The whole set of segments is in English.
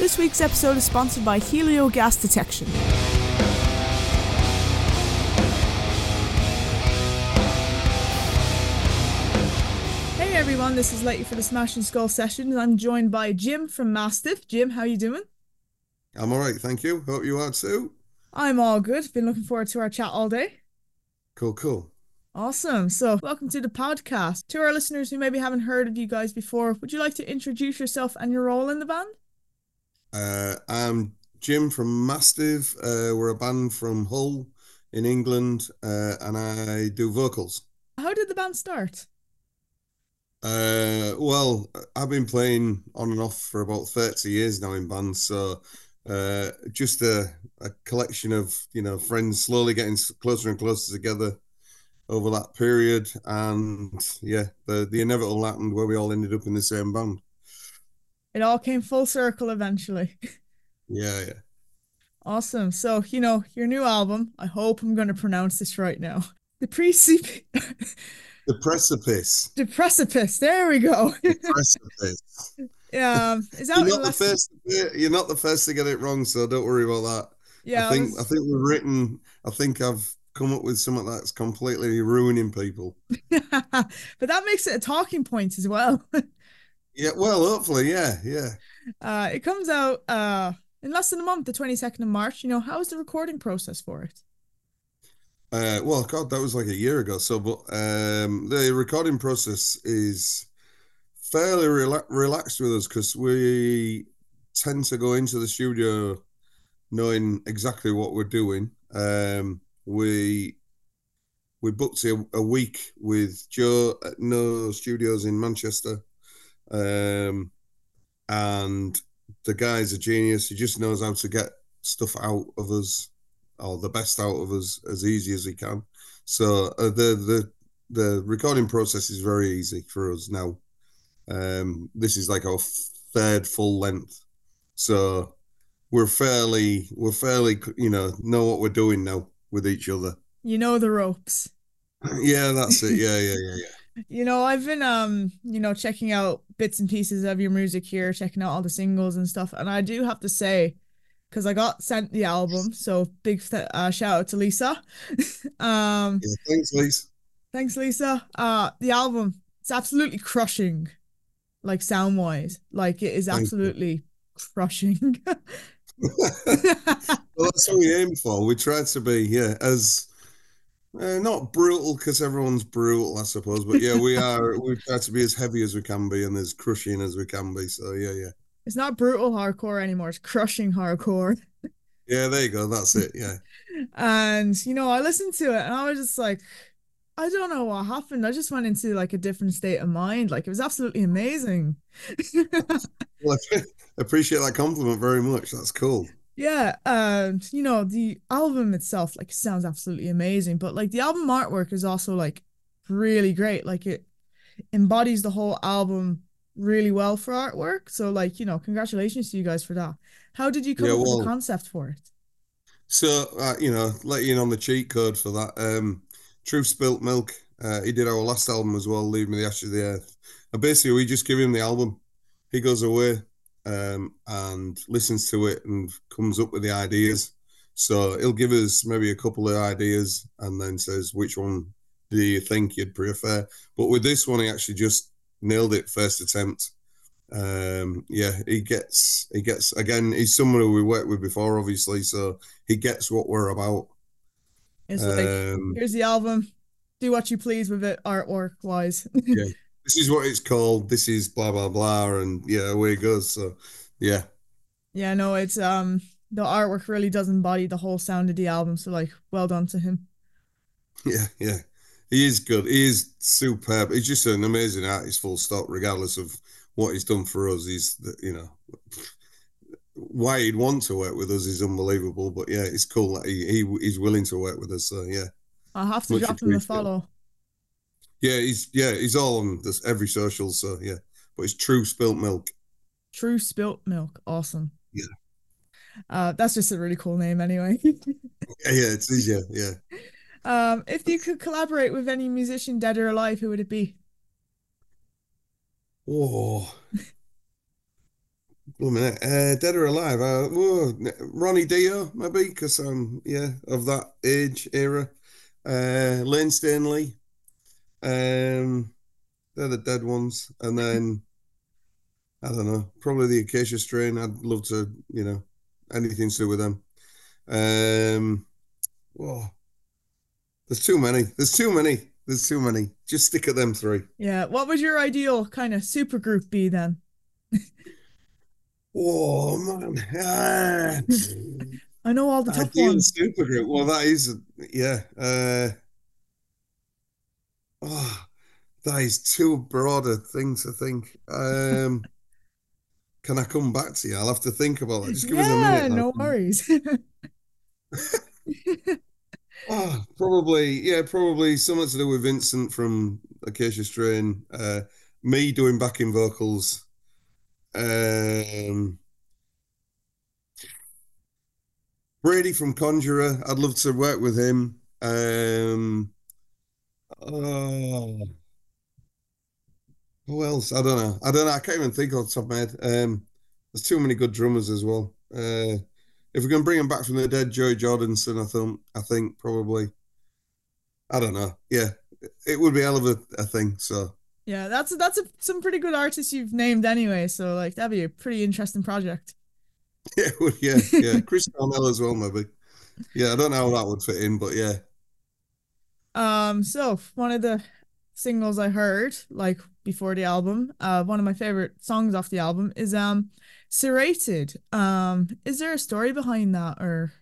This week's episode is sponsored by Helio Gas Detection. Hey everyone, this is Letty for the Smash and Skull session. I'm joined by Jim from Mastiff. Jim, how are you doing? I'm all right, thank you. Hope you are too. I'm all good. Been looking forward to our chat all day. Cool, cool. Awesome. So, welcome to the podcast. To our listeners who maybe haven't heard of you guys before, would you like to introduce yourself and your role in the band? I'm Jim from Mastiff. We're a band from Hull in England, and I do vocals. How did the band start? Well, I've been playing on and off for about 30 years now in bands, so just a collection of, friends slowly getting closer and closer together over that period, and yeah, the inevitable happened where we all ended up in the same band. It all came full circle eventually. Yeah, yeah. Awesome. So, your new album, I hope I'm going to pronounce this right now. The Precipice. The Precipice. The Precipice. There we go. The Precipice. Is out You're in not the less. first. You're not the first to get it wrong, so don't worry about that. Yeah, I think we've written. I think I've come up with something that's completely ruining people. but that makes it a talking point as well. Yeah, well, hopefully, yeah, yeah. It comes out in less than a month, the 22nd of March. How is the recording process for it? Well, God, that was like a year ago. So, but the recording process is fairly relaxed with us because we tend to go into the studio knowing exactly what we're doing. We booked a week with Joe at No Studios in Manchester, and the guy's a genius. He just knows how to get stuff out of us, or the best out of us, as easy as he can. So the recording process is very easy for us now. This is like our third full length, so we're fairly know what we're doing now with each other. You know the ropes. Yeah, that's it. Yeah, yeah, yeah, yeah. I've been checking out bits and pieces of your music here, checking out all the singles and stuff, and I do have to say, because I got sent the album, so big shout out to Lisa. Yeah, thanks, Lisa. Thanks, Lisa. The album, it's absolutely crushing, like sound wise, like it is Thank you. absolutely crushing. Well, that's what we aim for. We try to be, yeah, as not brutal because everyone's brutal, I suppose, but yeah, we are. We try to be as heavy as we can be and as crushing as we can be. So yeah, yeah, It's not brutal hardcore anymore, it's crushing hardcore. yeah. There you go. That's it. Yeah. And I listened to it and I was just like, I don't know what happened. I just went into like a different state of mind. Like it was absolutely amazing. Well, I appreciate that compliment very much. That's cool. Yeah, and the album itself like sounds absolutely amazing, but like the album artwork is also like really great. Like it embodies the whole album really well for artwork. So like, congratulations to you guys for that. How did you come Yeah. up with the Well, concept for it? so let you in on the cheat code for that. Truth Spilt Milk. He did our last album as well, Leave Me the Ashes of the Earth. And basically, we just give him the album. He goes away and listens to it and comes up with the ideas. So he'll give us maybe a couple of ideas and then says, which one do you think you'd prefer? But with this one, he actually just nailed it first attempt. Yeah, he gets again. He's someone who we worked with before, obviously, so he gets what we're about. It's like, Um, here's the album, do what you please with it artwork wise. yeah, this is what it's called. This is blah blah blah, and yeah, away it goes. So, yeah, Yeah, no, it's the artwork really does embody the whole sound of the album, so like well done to him. yeah, yeah. He is good. He is superb. He's just an amazing artist, full stop. Regardless of what he's done for us, why he'd want to work with us is unbelievable. But yeah, it's cool that he's willing to work with us. So yeah, I'll have to much drop him a appreciated. follow. He's all on this every social. So yeah, but it's True Spilt Milk. True Spilt Milk. Awesome. Yeah, That's just a really cool name anyway. yeah, yeah. It is. Yeah, yeah. If you could collaborate with any musician, dead or alive, who would it be? Oh, One minute. Dead or alive? Ronnie Dio, maybe, because yeah, of that age era. Lane Stanley. They're the dead ones. And then I don't know, probably the Acacia Strain. I'd love to, anything to do with them. Um, whoa, there's too many. There's too many. There's too many. Just stick at them three. Yeah. What would your ideal kind of super group be then? Oh man. I know all the tough Ideal ones. supergroup. Well, that is, yeah. Oh, that is too broad a thing to think. Can I come back to you? I'll have to think about that. Just give us a Yeah, minute. no worries. Probably, yeah, probably something to do with Vincent from Acacia Strain. Me doing backing vocals. Um, Brady from Conjurer. I'd love to work with him. Oh, who else? I don't know. I don't know. I can't even think off the top of my head. There's too many good drummers as well. If we can bring him back from the dead, Joey Jordanson, I think probably. I don't know. Yeah, it would be a hell of a thing. So Yeah, some pretty good artists you've named anyway, so like that'd be a pretty interesting project. yeah, yeah. Chris Cornell as well, maybe. Yeah, I don't know how that would fit in, but yeah. So one of the singles I heard like before the album, one of my favorite songs off the album is Serrated. Is there a story behind that or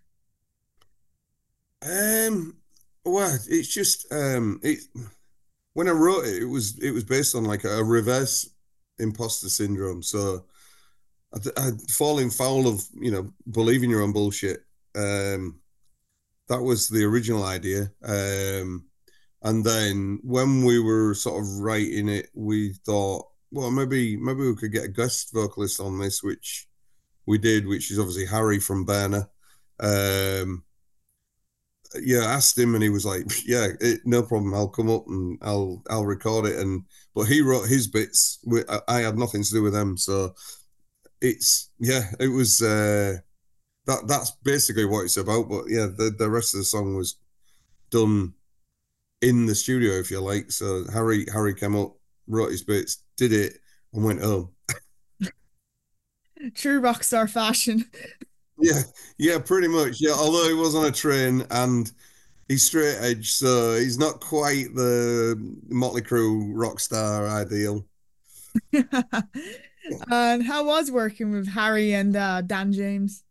Um, well, it's just it when I wrote it, it was based on like a reverse imposter syndrome. So I'd fallen foul of believing your own bullshit. That was the original idea. And then when we were sort of writing it, we thought, well, maybe we could get a guest vocalist on this, which we did, which is obviously Harry from Burner. Um, yeah, asked him, and he was like, "Yeah, no problem. I'll come up and I'll record it." And but he wrote his bits. I had nothing to do with them, so it was that's basically what it's about. But yeah, the rest of the song was done in the studio, if you like. So Harry came up, wrote his bits, did it, and went home. true rock star fashion? Yeah, yeah, pretty much. Yeah, although he was on a train and he's straight edge, so he's not quite the Motley Crue rock star ideal. And how was working with Harry and Dan James?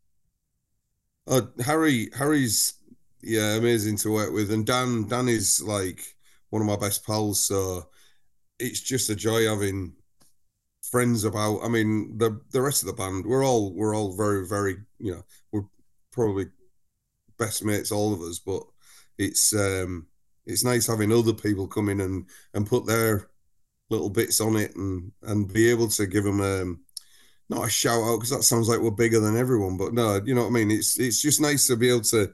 Harry's yeah, amazing to work with, and Dan is like one of my best pals. So it's just a joy having friends about. I mean, the rest of the band, we're all very very we're probably best mates, all of us, but it's um it's nice having other people come in and put their little bits on it and be able to give them not a shout out because that sounds like we're bigger than everyone, but no, you know what I mean. It's just nice to be able to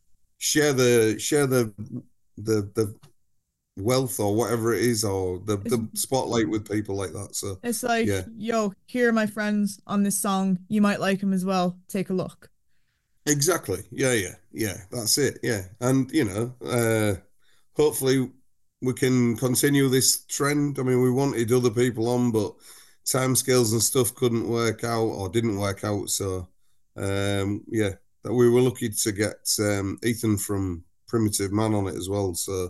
share the wealth or whatever it is or It's, the spotlight with people like that. So it's like, yeah, yo, here are my friends on this song. You might like them as well. Take a look. exactly. Yeah. That's it. Yeah, and hopefully we can continue this trend. I mean, we wanted other people on, but timescales and stuff couldn't work out or didn't work out. So, yeah, that we were lucky to get Ethan from Primitive Man on it as well. So,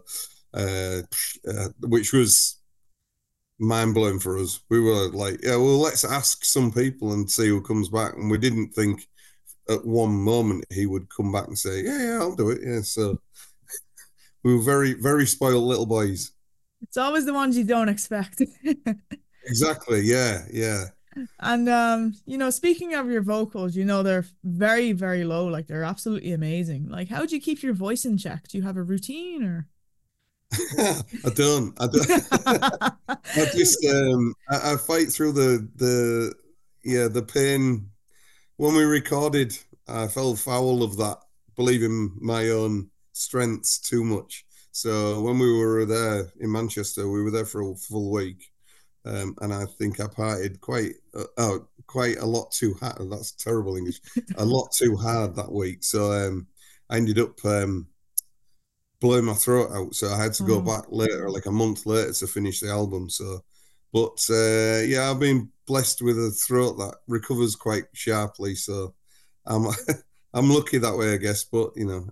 which was mind blowing for us. We were like, yeah, well, let's ask some people and see who comes back. And we didn't think at one moment he would come back and say, yeah, I'll do it. Yeah. So we were very, very spoiled little boys. It's always the ones you don't expect. Exactly. Yeah. And speaking of your vocals, they're very, very low. Like they're absolutely amazing. Like, how do you keep your voice in check? Do you have a routine or? I don't. I don't. I just I fight through the pain. When we recorded, I fell foul of that, believing my own strengths too much. So when we were there in Manchester, we were there for a full week, and I think I partied quite a lot too hard. That's terrible English. A lot too hard that week, so I ended up blowing my throat out. So I had to go Oh, back later, like a month later, to finish the album. So, but yeah, I've been blessed with a throat that recovers quite sharply. So I'm I'm lucky that way, I guess. But you know,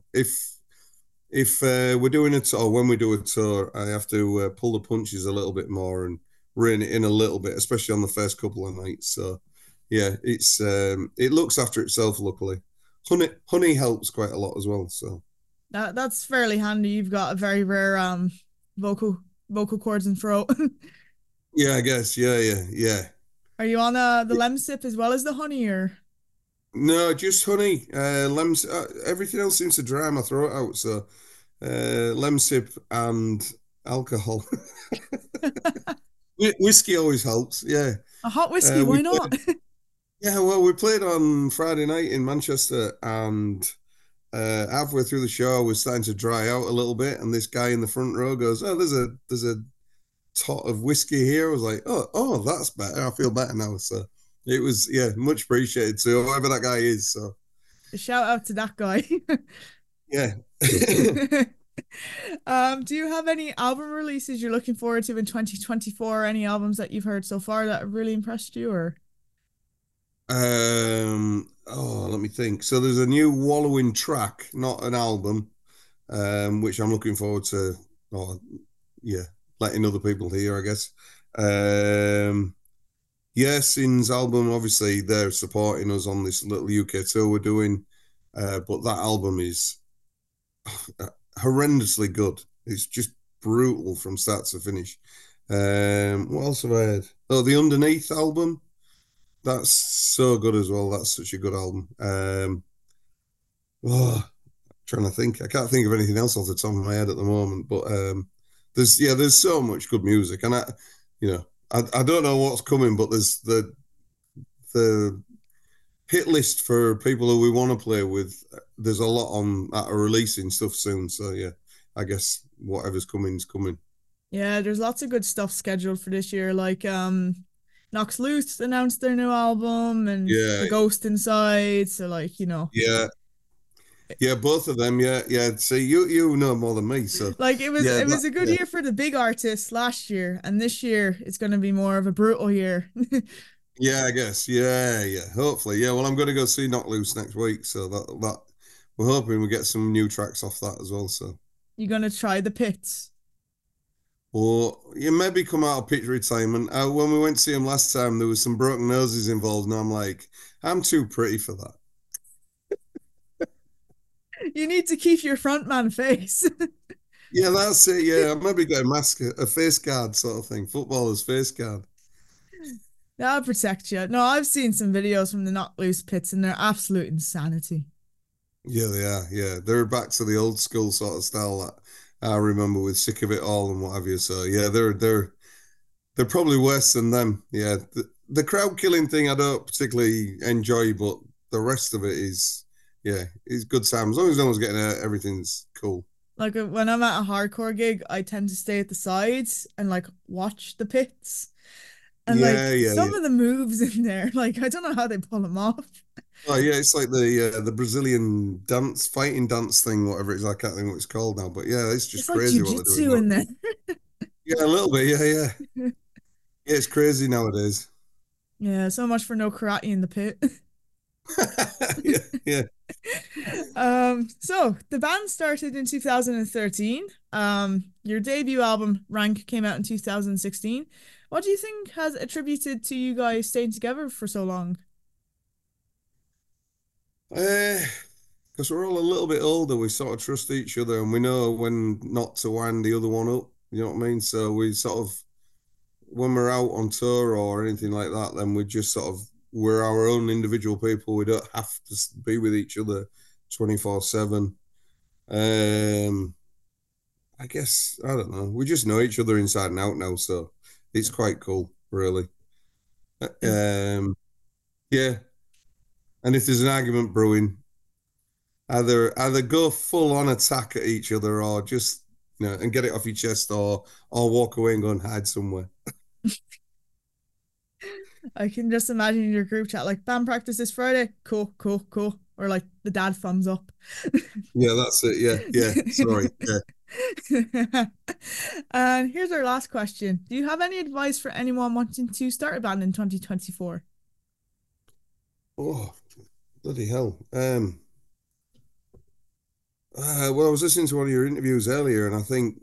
if we're doing a tour, when we do a tour, I have to pull the punches a little bit more and rein it in a little bit, especially on the first couple of nights. So yeah, it looks after itself. Luckily, honey helps quite a lot as well. So that's fairly handy. You've got a very rare vocal vocal cords and throat. yeah, I guess yeah. Are you on the Lemsip as well as the honey, or No, just honey. Lems. Everything else seems to dry my throat out. So Lemsip and alcohol. Whiskey always helps. Yeah. a hot whiskey? We Why not? played. Yeah, well, we played on Friday night in Manchester, and halfway through the show, I was starting to dry out a little bit, and this guy in the front row goes, "Oh, there's a tot of whiskey here." I was like, "Oh, that's better. I feel better now." So it was, yeah, much appreciated to whoever that guy is. So Shout out to that guy. yeah. Do you have any album releases you're looking forward to in 2024? Any albums that you've heard so far that have really impressed you, or Let me think. So there's a new Wallowing track, not an album, which I'm looking forward to. Oh, yeah, letting other people hear, I guess. Um, yeah, Sin's album, obviously, they're supporting us on this little UK tour we're doing. But that album is horrendously good. It's just brutal from start to finish. What else have I heard? Oh, the Underneath album. That's so good as well. That's such a good album. Oh, trying to think. I can't think of anything else off the top of my head at the moment. But there's so much good music, and I don't know what's coming, but there's the hit list for people who we want to play with. There's a lot on that are releasing stuff soon. So yeah, I guess whatever's coming is coming. yeah, there's lots of good stuff scheduled for this year. Like Knox Loose announced their new album and Yeah, The Ghost Inside. So like, yeah, yeah. Both of them. Yeah, yeah. See, you know more than me. So like it was yeah, it was a good yeah. year for the big artists last year, and this year it's gonna be more of a brutal year. Yeah, I guess. Yeah, yeah. Hopefully, yeah. Well, I'm going to go see Knock Loose next week, so that we're hoping we get some new tracks off that as well. So, You're gonna try the pits. or you maybe come out of pitch retirement. When we went to see him last time, there was some broken noses involved, and I'm like, I'm too pretty for that. You need to keep your frontman face. Yeah, that's it. Yeah, maybe get a mask, a face guard sort of thing, footballer's face guard. That'll protect you. No, I've seen some videos from the Knock Loose pits and they're absolute insanity. Yeah, they are. Yeah, they're back to the old school sort of style that I remember with Sick of It All and what have you. So yeah, they're probably worse than them. Yeah, the crowd killing thing I don't particularly enjoy, but the rest of it is good time. As long as no one's getting hurt, everything's cool. Like when I'm at a hardcore gig, I tend to stay at the sides and like watch the pits. And Yeah, like yeah, some yeah. of the moves in there, like I don't know how they pull them off. Oh yeah, it's like the Brazilian dance, fighting dance thing, whatever it is. I can't think what it's called now, but yeah, it's just It's like crazy what they're doing jujitsu now. in there. Yeah, a little bit. Yeah, yeah, yeah. It's crazy nowadays. Yeah, so much for no karate in the pit. Yeah, yeah. So the band started in 2013. Your debut album, Rank, came out in 2016. What do you think has attributed to you guys staying together for so long? Because we're all a little bit older, we sort of trust each other and we know when not to wind the other one up. You know what I mean? So we sort of, when we're out on tour or anything like that, then we just sort of, we're our own individual people. We don't have to be with each other 24/7. Um, I guess, I don't know. We just know each other inside and out now. So it's quite cool, really. Um, yeah. And if there's an argument brewing, either go full on attack at each other or just and get it off your chest or walk away and go and hide somewhere. I can just imagine your group chat like band practice this Friday. Cool, cool, cool. Or like the dad thumbs up. Yeah, that's it. Yeah, yeah. Sorry. Yeah. And here's our last question. Do you have any advice for anyone wanting to start a band in 2024? Oh, bloody hell. Well, I was listening to one of your interviews earlier, and I think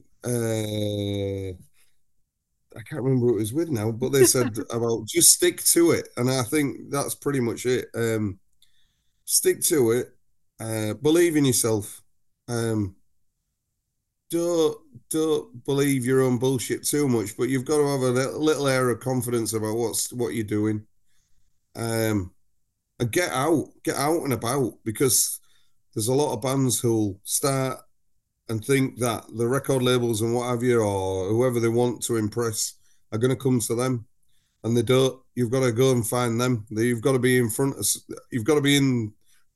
I can't remember who it was with now, but they said about just stick to it, and I think that's pretty much it. Stick to it. Believe in yourself. Um, don't don't believe your own bullshit too much, but you've got to have a little air of confidence about what you're doing. Um, and get out and about, because there's a lot of bands who'll start and think that the record labels and what have you, or whoever they want to impress, are going to come to them, and they don't. You've got to go and find them. You've got to be in front of. You've got to be in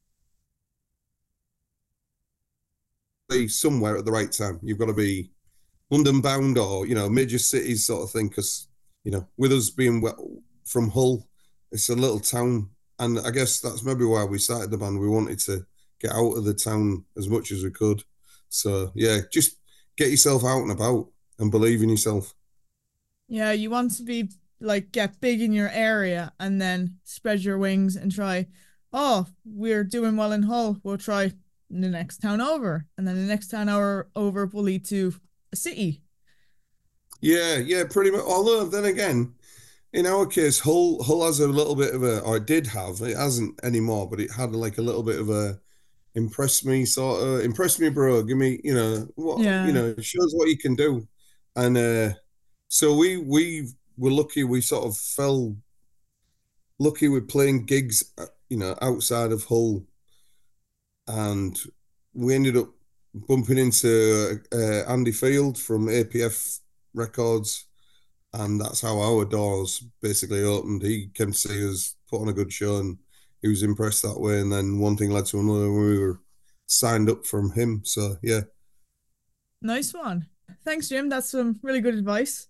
somewhere at the right time. You've got to be London bound, or major cities sort of thing. Because with us being from Hull, it's a little town, and I guess that's maybe why we started the band. We wanted to get out of the town as much as we could. So yeah, just get yourself out and about and believe in yourself. Yeah, you want to be like get big in your area and then spread your wings and try, oh, we're doing well in Hull. We'll try the next town over. And then the next town over will lead to a city. Yeah, yeah, pretty much. Although then again, in our case, Hull has a little bit of a, or it did have, it hasn't anymore, but it had like a little bit of a impress me, bro. Give me, Yeah. show us what you can do. And so we were lucky. We sort of fell lucky with playing gigs, outside of Hull, and we ended up bumping into Andy Field from APF Records, and that's how our doors basically opened. He came to see us, put on a good show, and he was impressed that way. And then one thing led to another, and we were signed up from him. So yeah, Nice one. Thanks, Jim. That's some really good advice.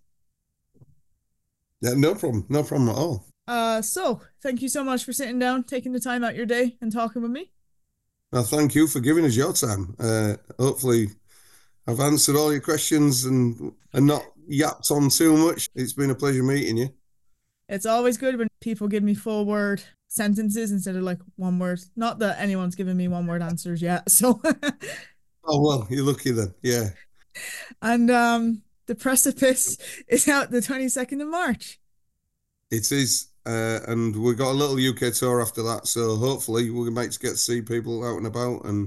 yeah, no problem at all. So thank you so much for sitting down, taking the time out your day and talking with me. Well, thank you for giving us your time. Hopefully, I've answered all your questions and not yapped on too much. It's been a pleasure meeting you. It's always good when people give me full word sentences instead of like one word. Not that anyone's given me one word answers yet. So Oh well, you're lucky then. Yeah, and the precipice is out the 22nd of March. it is. And we've got a little UK tour after that, so hopefully we might get to see people out and about, and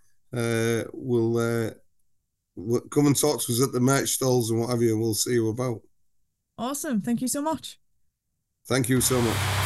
we'll come and talk to us at the merch stalls and what have you. We'll see you about. Awesome. Thank you so much. Thank you so much.